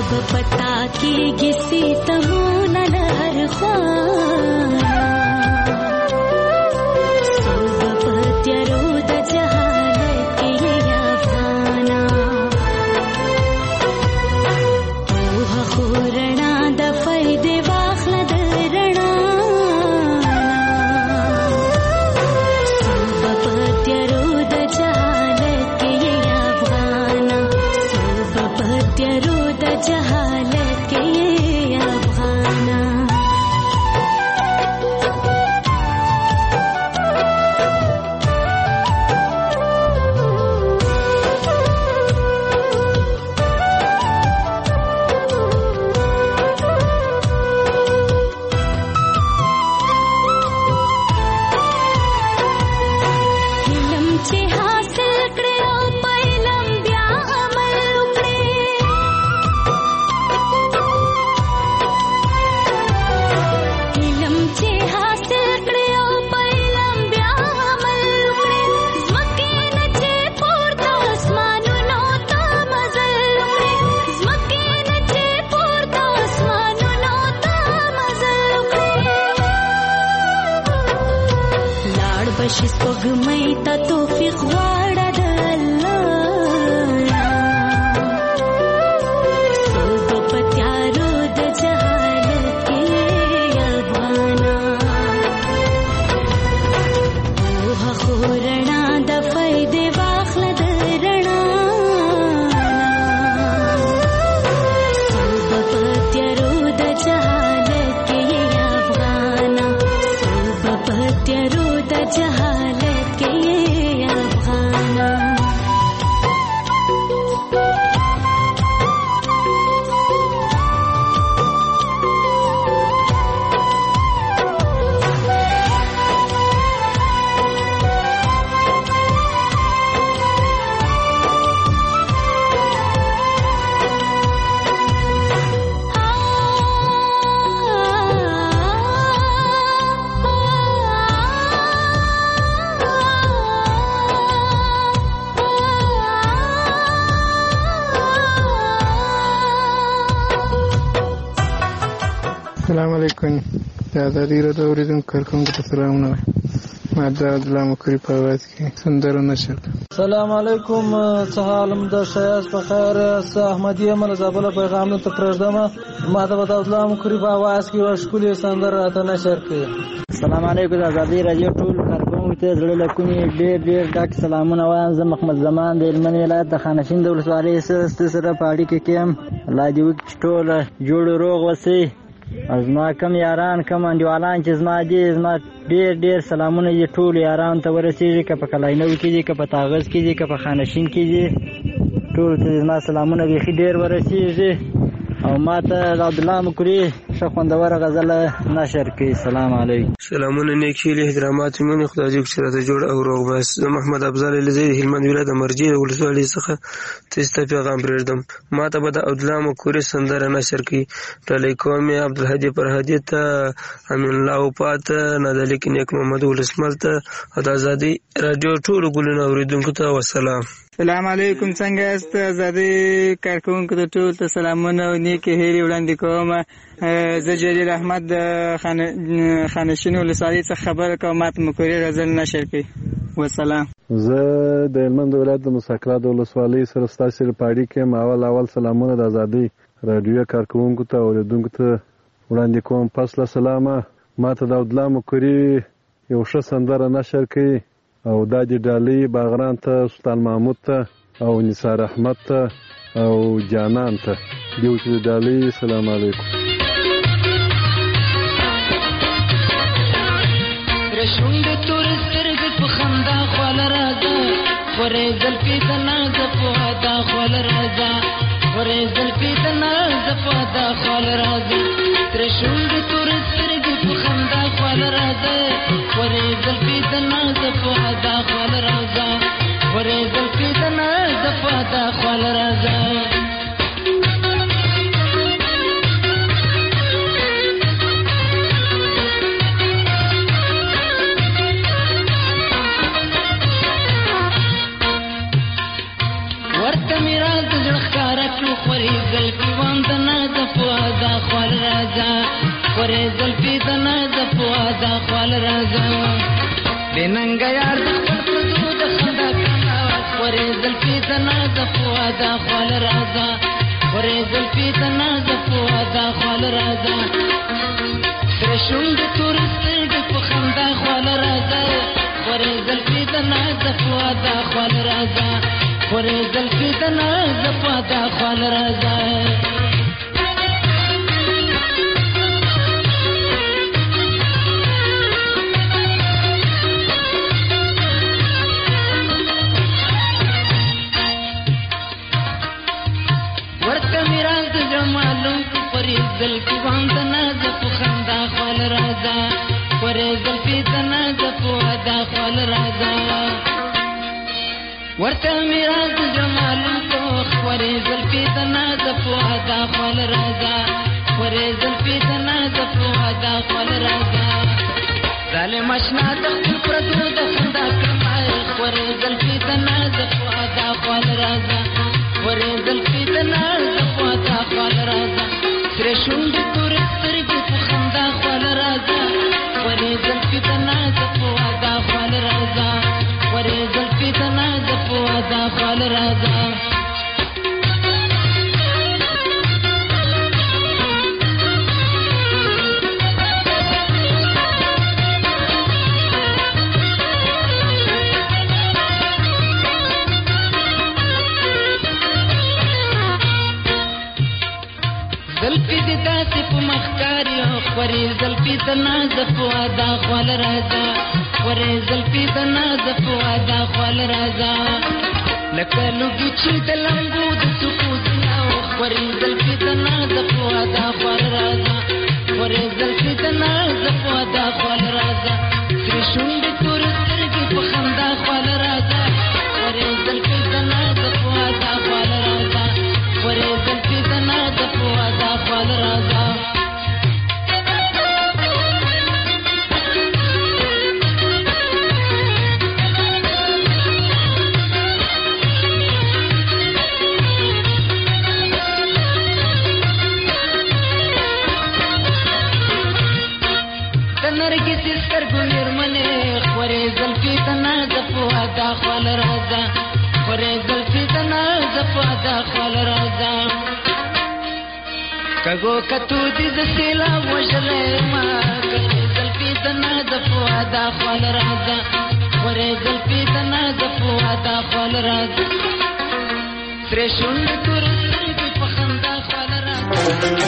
Speaker 17: पता की सितमों न हर ख्वाना सोब पत्यरूद जहालत के याफाना ओह खुरणा द फैदे वाखला दरणा सोब पत्यरूद जहालत के याफाना सोब पत्यरूद जहालत के अफगाना स्पगमई ता तौफीक वाड़ा द अल्लाह सोब पत्यारो द जहालत के अफगाना ओह खुरणा द फैदे वाखला दरणा सोब पत्यारो द जहालत के अफगाना सोब पत्यारो द जहालत के अफगाना
Speaker 13: السلام علیکم د ازادي راډیو اوریدونکو کارکونکو ته سلامونه ما د عبدالله مکري په اواز کې سندره نشر.
Speaker 18: سلام علیکم څه حالم د شایست په خیر سه احمدیه مل زابل پیغام ته پرځدم ما د عبدالله مکري په اواز کې ورشکولې سندره ته نشر کړي.
Speaker 19: سلام علیکم د ازادي راډیو ټول کارکونکو ته زړه لکونی ډېر ډېر ډاک سلامونه وایم. زه محمد زمان د هلمند ولایت د خانشین د ولسوالۍ سره په اړیکه کې یم. الله دې وکړي ټول جوړ روغ وسي. زما کم یاران کم انډیوالان چې زما دي زما ډېر ډېر سلامونه دي ټول یاران ته ورسېږي که په کلاینو کې دي که په تاغز کې دي که په خانشین کې دي ټول ته زما سلامونه بیخي ډېر ورسېږي او ما ته د عبدالله مکري ښه خوندوره غزله نشر کړي. سلام علیکم.
Speaker 6: سلامونه نیکي له احترامات مونږ خدای دې چې راته جوړ او روغ بس. زه محمد افضل علیزی د هلمند ولایت د مرجې ولسوالۍ څخه تاسو ته پیغام پرېږدم. ما ته به د عبدالله مکري سندره نشر کړي. ډالۍ کوم عبدالهادي فرهادي ته امین الله وفات نادلی کې نیک محمد ولسمل ته او د ازادي راډیو ټولو ګلونه اوریدونکو ته وسلام.
Speaker 13: سلام علیکم. څنګه یاست؟ ازادي کارکونکو ته ټول ته سلامونه او نیکې هیلې وړاندې کوم. زه جلیل احمد د خانشین ولسوالۍ څخه خبره کوم. ما ته مکري غزل نشر کړي. وسلام.
Speaker 20: زه د هلمند ولایت د مساکرا د ولسوالۍ سره ستاسو لپاره اړیکه یم. اول اول سلامونه د ازادي راډیو کارکونکو ته او اوریدونکو ته وړاندې کوم. پس له سلامه ما ته د عبدالله مکري یو ښه سندره نشر کړي او دا د ډالۍ باغران ته سلطان محمود ته او نثار احمد ته او جانان ته دیو چې د ډالۍ. سلام علیکم.
Speaker 21: رشوند تور سترګې په خندا خواله راځه ورې زلفې د ناز په ادا خواله راځه ورې زلفې د ناز په ادا خواله راځه رشوند تور سترګې په خندا خواله راځه ورې زلفې د ناز په ادا خواله راځه ورې زلفې د ناز په ادا خواله راځه. ورته میرا د زړه ښکارا کړو خورې زلفې زلفی وانده نازه فواده خوال رازه خورې زلفی د نازه فواده خوال رازه بې ننګه یار د خپل پردو د خندا کړه خورې زلفی د نازه فواده خوال رازه خورې زلفی د نازه فواده خوال رازه سره شونډې تورې سترګې په خندا خوال رازه خورې زلفی د نازه فواده خوال رازه خورې زلفی د نازه فواده خوال رازه زلفی وانده نازه په خندا خوال رازه خورې زلفی د نازه فواده خوال رازه ورته مې راز د جمالو کو خورې زلفی د نازه فواده خوال رازه خورې زلفی د نازه فواده خوال رازه ظالم اشنا د خپل پردو د خندا کړمه خورې زلفی د نازه فواده خوال رازه خورې زلفی د نازه فواده خوال رازه سره شونډې تورې سترګې په خندا خوال رازه خورې زلفی د نازه فواده خوال رازه خورې زلفی د نازه فواده خوال رازه زلفی د داسې په مخکاري خورې زلفی د نازه فواده خوال رازه خورې زلفی د نازه فواده خوال رازه لکه لوګي چې د لمبو د څوکو ځینه خورې زلفی د نازه فواده خوال رازه خورې زلفی د نازه فواده خوال رازه سرې شونډې تورې سترګې په خندا خوال رازه خورې زلفی د نازه فواده خوال رازه خورې زلفی د نازه فواده خوال رازه نرګسي سترګو میرمنې خورې زلفی د نازه فواده خوال رازه خورې زلفی د نازه فواده خوال رازه کګو کتو دې د سیلاب وژلې ما خورې زلفی د نازه فواده خوال رازه خورې زلفی د نازه فواده خوال رازه سرې شونډې تورې سترګې په خندا خوال رازه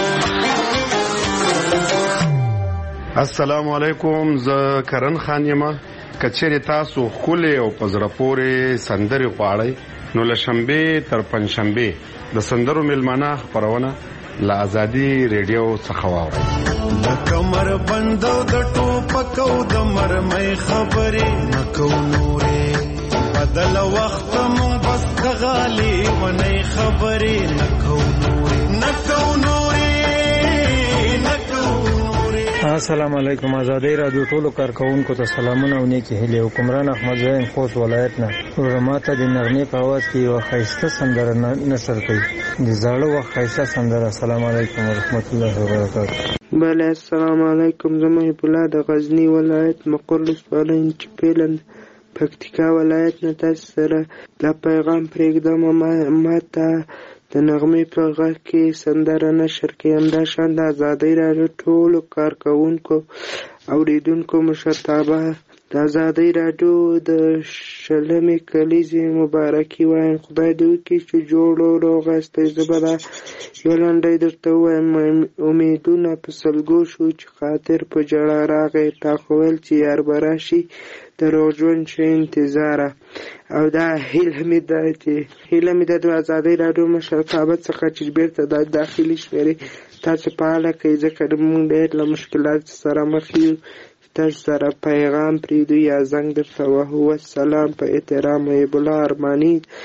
Speaker 5: السلام علیکم زه کرن خان یم کچېرې تاسو ښکلې او په زړه پورې سندرې غواړئ نو له شنبې تر پنجشنبې د سندرو میلمانه خپرونه له ازادي ریډیو څخه واورئ
Speaker 22: د کمر بندو د ټوپکو د مرمۍ خبرې نه کوو نورې بدل وخت مونږ بس د غالي ونۍ خبرې نه کوو نورې نه کوو نورې نه کوو
Speaker 18: السلام علیکم آزادی رادیو ټولو کارکونکو ته سلامونه او نیکی هیلې. حکمران احمد زین خوست ولایت نه ورماته د نغمې په आवाज کې یو خیسته سندره نشر کړي د زاړه وخت خیسته سندره. السلام علیکم ورحمت الله وبرکاته.
Speaker 23: بله السلام علیکم. زه محب الله د غزنی ولایت مقر ولسوالۍ چپیلند پکتیکا ولایت نه تاسو سره دا پیغام پرېږدم. ما ته د نغمې په غږ کې سندره نشر کې همداشان د ازادۍ راډیو ټولو کارکوونکو اوریدونکو مشرتابه د ازادۍ راډیو د شلمې کلیزې مبارکي وایم. خدای دې وکړي چې جوړ او روغ یاستئ. زه به دا یو لنډۍ درته ووایم. امیدونه په سلګو شو چې خاطر په ژړا راغی تا خو ویل چې یار به راشي د روغ ژوند شه انتظاره. او دا هیله مې ده چې هیله مې ده د ازادۍ راډیو مشرتابه څخه چې بیرته دا داخلي شمېرې تاسو فعاله کړئ ځکه موږ ډېر له مشکلاتو سره مخ یو. تاسو سره پیغام پرېږدو یا زنګ درته وهو. والسلام. په احترام محب الله ارماني د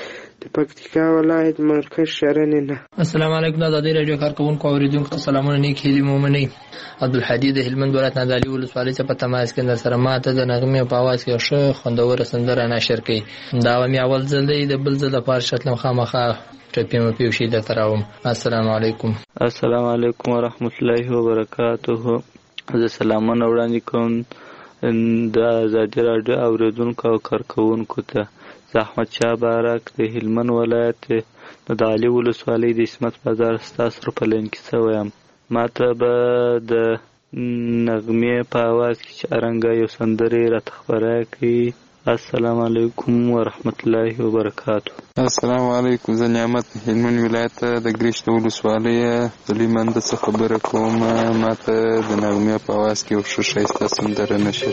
Speaker 23: د پکتیکا ولایت مرکز شرنې نه.
Speaker 3: السلام علیکم. د ازادي رادیو کارکونکو اوریدونکو ته سلامونه. نیک هیلې مو منئ. عبدالحدی د هلمند ولایت نادعلي ولسوالۍ څخه په تماس کې در سره ماته د نغمې په اواز کې یو ښه خوندوره سندره نشر کړي. دا به مې اول ځل دی، د بل ځل لپاره شتلم خامخا ټپې مې پیوشي درته راوړم. السلام علیکم.
Speaker 4: السلام علیکم ورحمت الله وبرکاته. زه سلامونه وړاندې کوم د ازادي رادیو اوریدونکو او کارکونکو ته. زه احمد شاه بارک د هلمند ولایت د نادعلي ولسوالۍ د عصمت بازار ستاسو سره په لین کې څه وایم. ما ته به د نغمې په اواز کې چې ارنګه یو سندرې راته خپره کړي. السلام علیکم ورحمت الله وبرکاته.
Speaker 7: السلام علیکم. زه نعمت هلمند ولایت د ګریشت ولسوالۍ د لیمند څخه خبره کوم. ما ته د نغمې په اواز کې یو ښه ښایسته سندره نشر.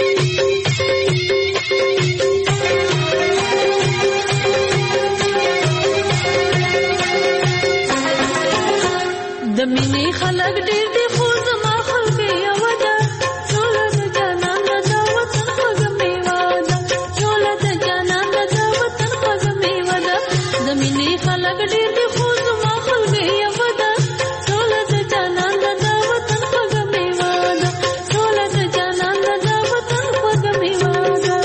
Speaker 21: د مینې خلک ډېر دي خو زما خلک یو ده. ټوله د جانان د وطن خوږه میوه ده. ټوله د جانان د وطن خوږه میوه ده. د مینې خلک ډېر دي خو زما خلک یو ده. ټوله د جانان د وطن خوږه میوه ده. ټوله د جانان د وطن خوږه میوه ده.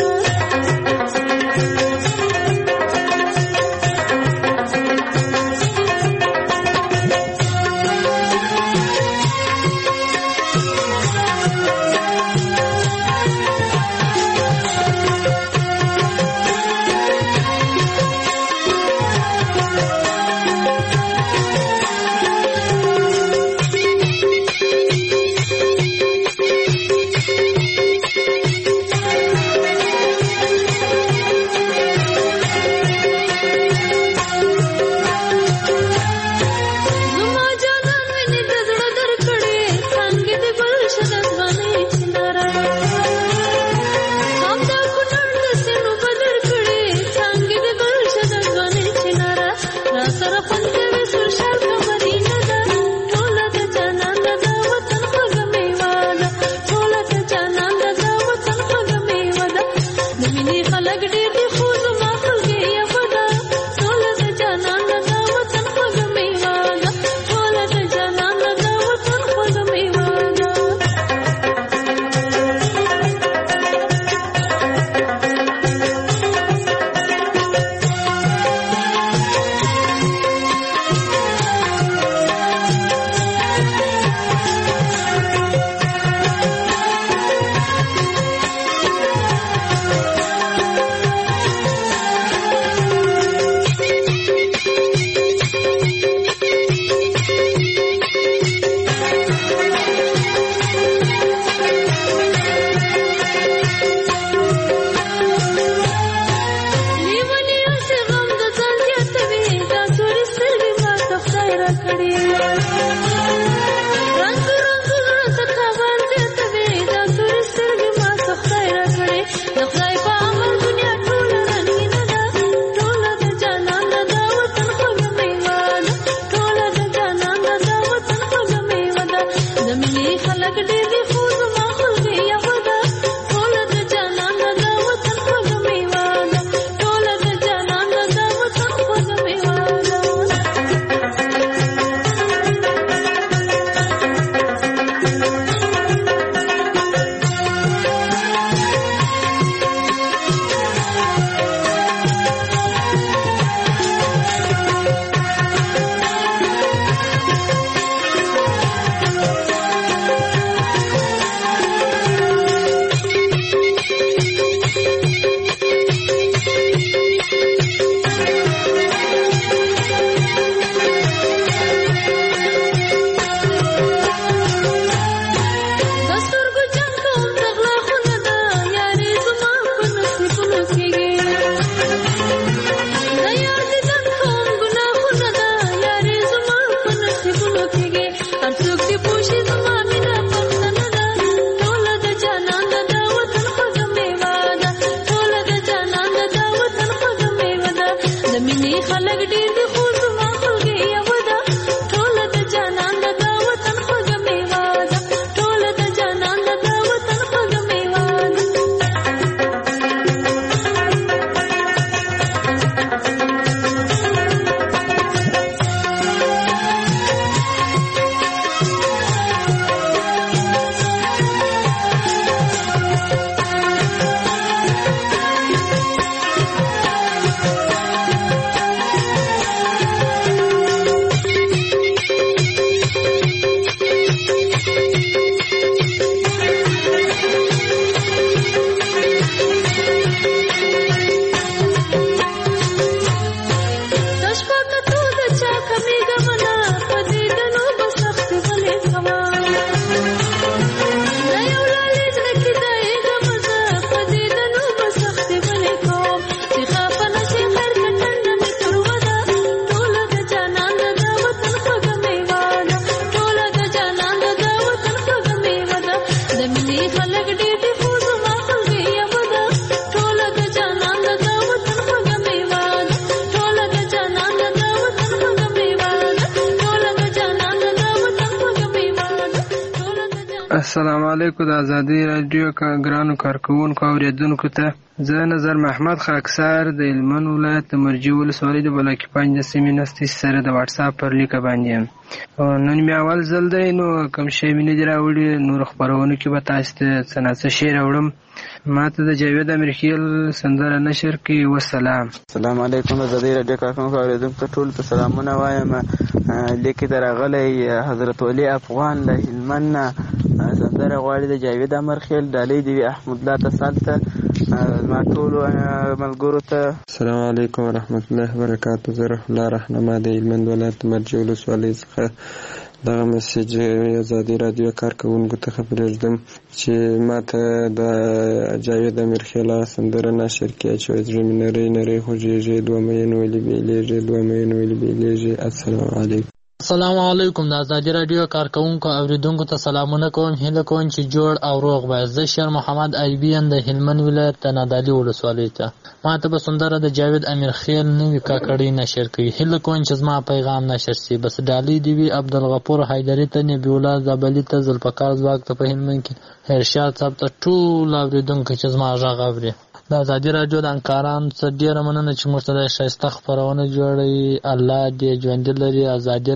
Speaker 13: السلام علیکم د ازادي رادیو ګرانو کارکوونکو اوریدونکو ته زه نظر محمد خاکسار د هلمند ولایت د مرجې ولسوالۍ د بلاکي پنج د سیمې نستې سره د واټساپ پر لیکه باندې یم. نن مې اول ځل دی نو کوم شی مې نه دي راوړي، نورو خپرونو کې به تاسو ته څه نه څه شی راوړم. ما ته د جاوید امیرخیل سندره نشر کړي. والسلام.
Speaker 2: السلام علیکم د ازادي رادیو کارکوونکو اوریدونکو ته ټولو ته سلامونه وایم. لیکې ته راغلی حضرت ولی افغان له هلمند نه سندره غواړي د جاوید امیرخیل ډالۍ دې وي احمد الله تصال ته زما ټولو ملګرو ته.
Speaker 7: السلام علیکم ورحمت الله وبرکاتو. زه رحم الله رهنما د هلمند ولایت مرجې ولسوالۍ څخه دغه میسج ازادي رادیو کارکوونکو ته پرېږدم چې ما ته د جاوید امیرخیل سندره نشر کړي چې زړه مې نری نری خوږېږي، دوه مین ولې بیلیږي، دوه مین ولې بیلیږي. السلام علیکم.
Speaker 3: السلام علیکم. د ازادي رادیو کارکوونکو اوریدونکو ته سلامونه کوم. هیله کوم چې جوړ او روغ باید. زه شیر محمد ایوبی یم د هلمند ولایت د نادعلي ولسوالۍ ته. ما ته به سندره د جاوید امیرخیل نوې کاکړۍ نشر کړي. هیله کوم چې زما پیغام نشر شي. بس ډالۍ دې وي عبدالغفور حیدري ته، نبی الله زابلي ته، ذوالفقار ځواک ته په هلمند کې، ارشاد صاحب ته، ټول اوریدونکو چې زما غږ اوري. د ازادي رادیو د همکارانو څخه ډېره مننه چې موږ ته د ښایسته خپرونه جوړوي. الله دې ژوندي لري. ازادي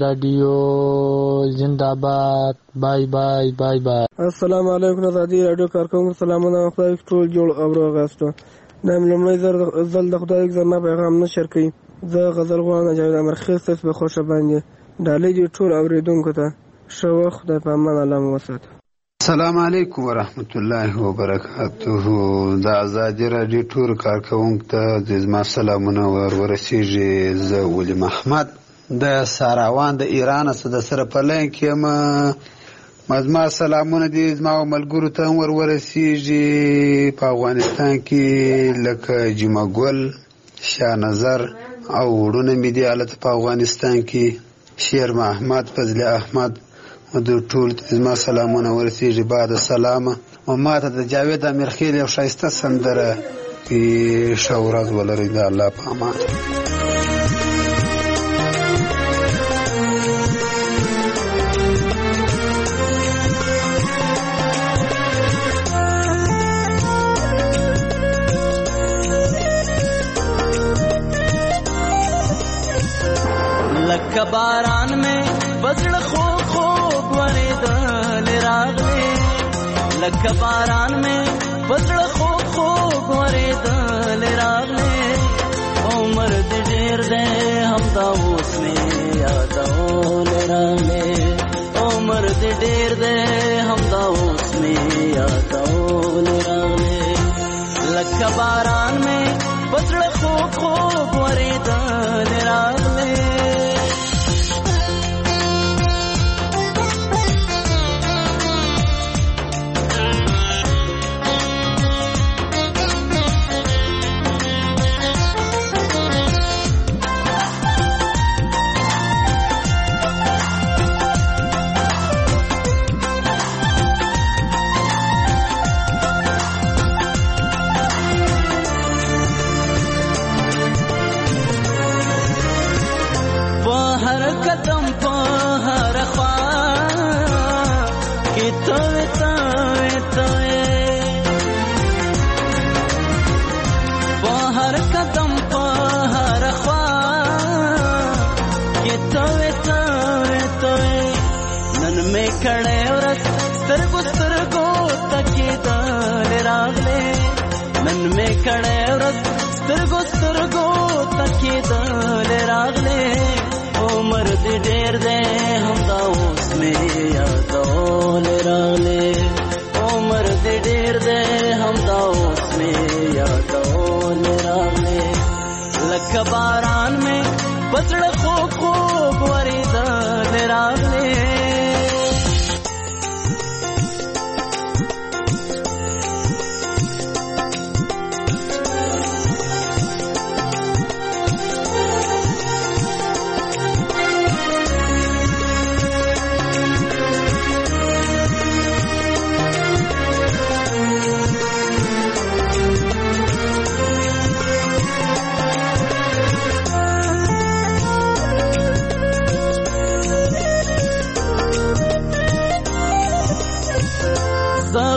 Speaker 3: رادیو زنده باد. بای بای بای بای.
Speaker 13: السلام علیکم. ازادي رادیو کارکوونکو سلامونه. خدای ټول جوړ او روغ یاست. دا مې لومړی ځل د خدای زما پیغام نشر کړي. زه غزل غواړم جاوید امیرخیل صاحب به خوښه باندې ډالۍ دې ټول اوریدونکو ته. ښه وخت. خدای په امان الله مو وساتي.
Speaker 8: السلام علیکم ورحمت الله وبرکاته. د ازادي رادیو ټول کارکوونکو ته زما سلامونه ور ورسیږي. زه ولی محمد د ساراوان د ایران څخه د سره په لین کې یم. مزما سلامونه دي زما ملګرو ته ور ورسیږي په افغانستان کې لکه جمعه ګل، شاه نظر او وړونه مې دي هلته په افغانستان کې، شیر محمد، فضل احمد، د ټول زما سلامونه ورسیږي. بعد سلامه او ما ته د جاوید امیرخیل یو ښایسته سندره کې ښه ورځ ولرئ. د الله په امان.
Speaker 21: لکه باران میں بزړه خو لکه باران میں بزړه خو خو غوړېدل راغلی. عمر دې ډېر دی همدا اوس مې یادول راغلی. عمر دې ډېر دی همدا اوس مې یادول راغلی. لکه باران میں بزړه خو خو غوړېدل راغلی. سترګو سترګو تکېدل راغلی. عمر دې ډېر دی همدا اوس مې یادول راغلی. عمر دې ډېر دی همدا اوس مې یادول راغلی. لکه باران مې بزړه خوږ خوږ ورېدل راغلی.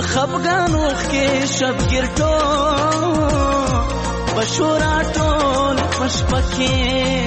Speaker 21: خفګانوخ کې شبګیر ټول بشورا ټول پشپکې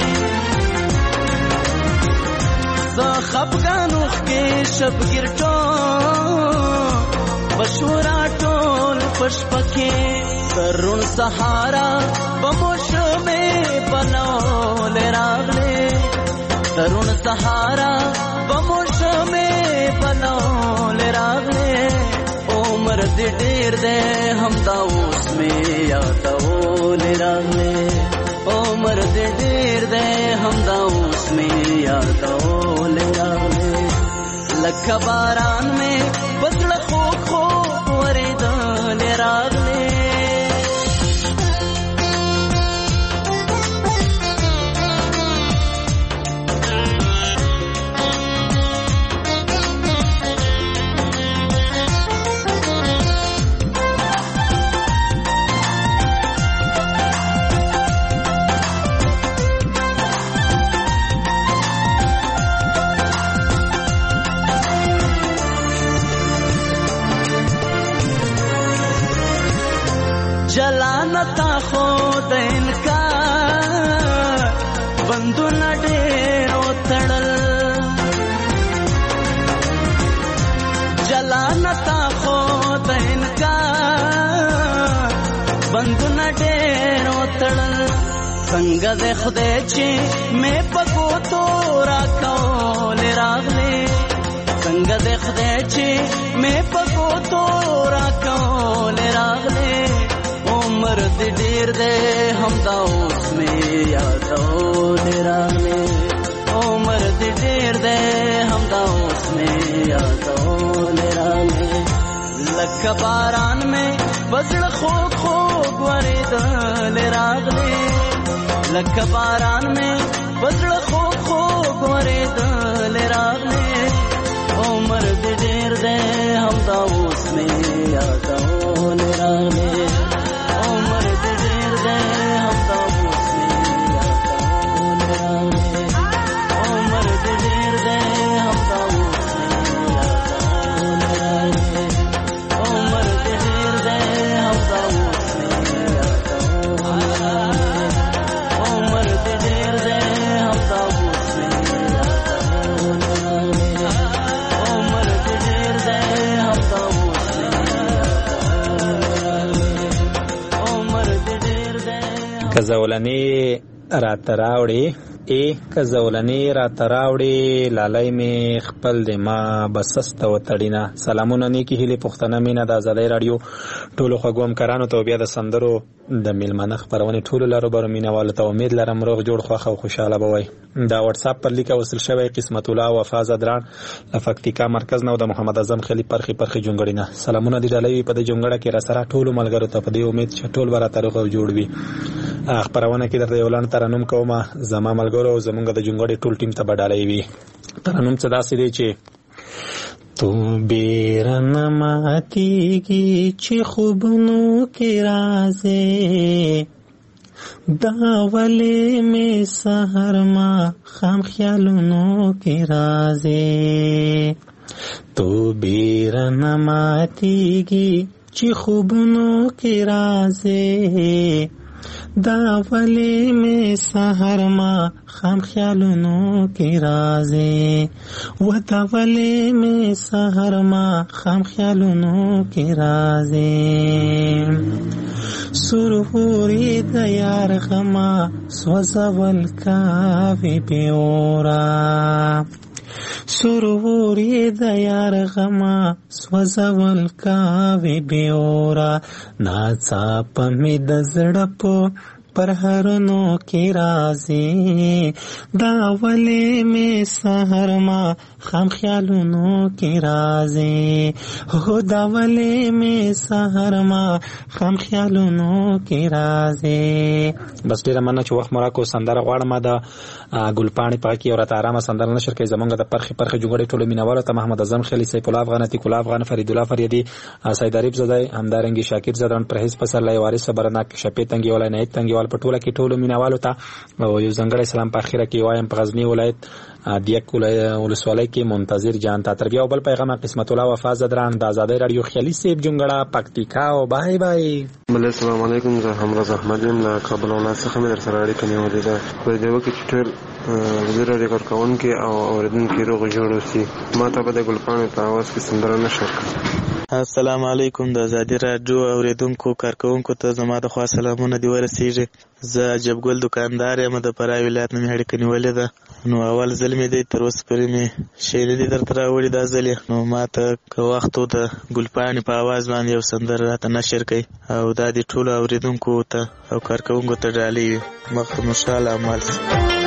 Speaker 21: زه خفګانوخ کې شبګیر ټول بشورا ټول پشپکې ترون سهارا بموشمه بنول راغله ترون سهارا بموشمه بنول راغله عمر دې ډېر دې هم دا اوس مې یادول راغله عمر دې ډېر دې هم دا اوس مې یادول راغله لکه باران مې بسړ خو خو ورېدل راغله جلانتا خود انکار بندونه ډېر وتړل جلانتا خود انکار بندونه ډېر وتړل څنګه دې خدای چې مې پکو تو راکول راغلې څنګه دې خدای چې مې پکو تو راکول راغلې عمر دې ډېر دې هم دا اوس مې یادول راغلې عمر دې ډېر دې هم دا اوس مې یادول راغلې لکه باران مې بزړ خوږ خوږ ورېدل راغلې لکه باران مې بزړ خوږ خوږ ورېدل راغلې عمر دې ډېر دې هم دا اوس مې یادول راغلې عمر دې ډېر دې هم دا اوس مې یادول راغلې عمر دې ډېر دې هم دا اوس مې یادول راغلې عمر دې ډېر دې هم دا اوس مې یادول راغلې عمر دې ډېر دې هم دا اوس مې یادول راغلې عمر دې ډېر دې هم دا اوس مې
Speaker 1: که زولنې راته راوړې ای که زولنې راته راوړې لالی مې خپل د ما بسسته وتړینه. سلامونه نیکې هیلې پښتنه مینه د ازادۍ راډیو ټولو خوږو همکارانو ته بیا د سندرو د میلمانه خپرونې ټولو لاروبرو مینهوالو ته امید لرم روغ جوړ خوښ او خوشحاله به وئ. دا وټساپ پر لیکه وصل شوی قسمت الله وفا زدران له فکتیکا مرکز نه او د محمد اعظم خیلي پرخې پرخې جونګړې نه سلامونه دې ډالۍ وي په دې جونګړه کې راسره ټولو ملګرو ته په دې امید چې ټول به راته روغ او جوړ وي. خپرونه کې درته یو لنډ ترنم کومه زما ملګرو او زمونږ د جونګړې ټول ټیم ته به ډالۍ وي. ترنم څه داسې دی چې تو بیره نه ماتېږي چې خوبونو کې رازې دا ولې مې سحر ما خام خیالونو کې رازې تو بیره نه ماتېږي چې خوبونو کې رازې دا ولې مې سحر ما خام خیالونو کې رازې و دا ولې مې سحر ما خام خیالونو کې رازې سرهوري د یار غما سوځول کاوي بیورا سرهوري د یار غما سوځول کاوي بیورا ناڅاپه مې د زړه په پر هرنو کې رازې دا ولې مې سحر ما خام خیالونو کې رازې هو دا ولې مې سحر ما خام خیالونو کې رازې. بس ډیره مننه چې وخت مراکو سندره غواړم د ګلپاڼې پاکي او راته آرامه سندره نشر کوي زمونږ د پرخې پرخې جوړې ټولو مینوالو ته محمد اعظم خیلی سیف الله افغان عتیق الله افغان فرید الله فریدي سید عریف زدای همدارنګي شاکر زدان پرهیز پسرلی وارث صبرناک شپې تنګي ولای نه تنګي ول په ټوله کې ټولو مینوالو ته او یو ځانګړی سلام په اخره کې وایم په غزنی ولایت دیک ولسوالۍ کې منتظر جان ته تر بیا بل پیغام قسمت الله وفا زدران د آزادۍ رادیو خیالي سیب جونګړه پکتیکا او بای بای.
Speaker 7: السلام علیکم، زه همراز احمد یم له کابل ولایت څخه مې در سره اړیکه نیولې ده. په دې وخت کې ټول د رادیو کارکونکو او اوریدونکو روغ جوړ اوسي. ما ته به د ګلپاڼې په اواز کې سندره نشر.
Speaker 9: السلام علیکم، د آزادۍ رادیو اوریدونکو کارکونکو ته زما د خوا سلامونه دی ورسیږي. زه جبګل دکاندار یم، د فراه ولایت نه مې اړیکه نیولې ده. نو اول ځل مې دی، تر اوسه پورې مې شی نه دي درته راوړي دا ځل. نو ما ته که وخت و د ګلپاڼې په اواز باندې یو سندره راته نشر کوي او دا د ټولو اوریدونکو ته او کارکونکو ته ډالۍ وي. مخ ته مو ښه عمل.